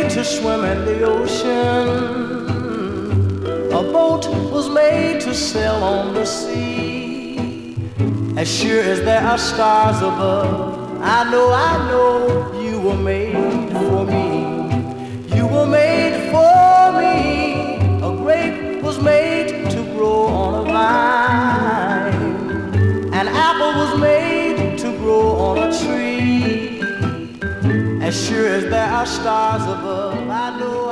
to swim in the ocean. A boat was made to sail on the sea. As sure as there are stars above, I know you were made for me. You were made for me. A grape was made to grow on a vine. An apple was made to grow on a tree. As sure as there are stars above, I know